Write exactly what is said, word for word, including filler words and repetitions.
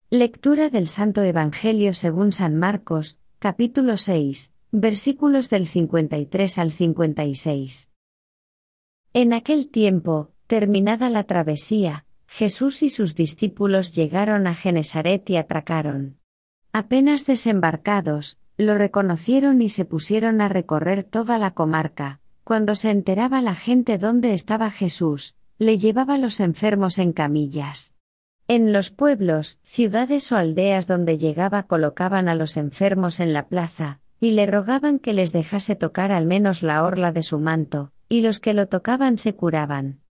Lectura del Santo Evangelio según San Marcos, capítulo seis, versículos del cincuenta y tres al cincuenta y seis. En aquel tiempo, terminada la travesía, Jesús y sus discípulos llegaron a Genesaret y atracaron. Apenas desembarcados, lo reconocieron y se pusieron a recorrer toda la comarca. Cuando se enteraba la gente dónde estaba Jesús, le llevaba los enfermos en camillas. En los pueblos, ciudades o aldeas donde llegaba colocaban a los enfermos en la plaza, y le rogaban que les dejase tocar al menos la orla de su manto, y los que lo tocaban se curaban.